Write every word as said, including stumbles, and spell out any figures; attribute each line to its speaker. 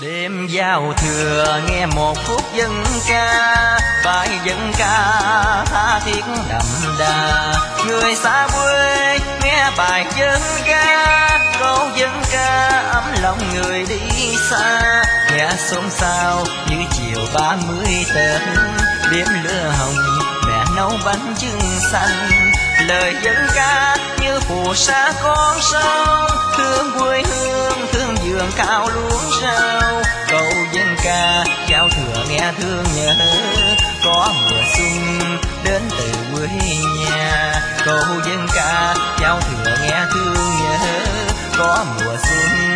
Speaker 1: Đêm giao thừa nghe một khúc dân ca, bài dân ca tha thiết đậm đà. Người xa quê nghe bài dân ca, câu dân ca ấm lòng người đi xa. Nghe xôn xao như chiều ba mươi Tết, đêm lửa hồng mẹ nấu bánh chưng xanh. Lời dân ca như phù sa con sông, thương quê hương thương vườn cao luống rau. Câu dân ca giao thừa nghe thương nhớ, có mùa xuân đến từ quê nhà. Câu dân ca giao thừa nghe thương nhớ, có mùa xuân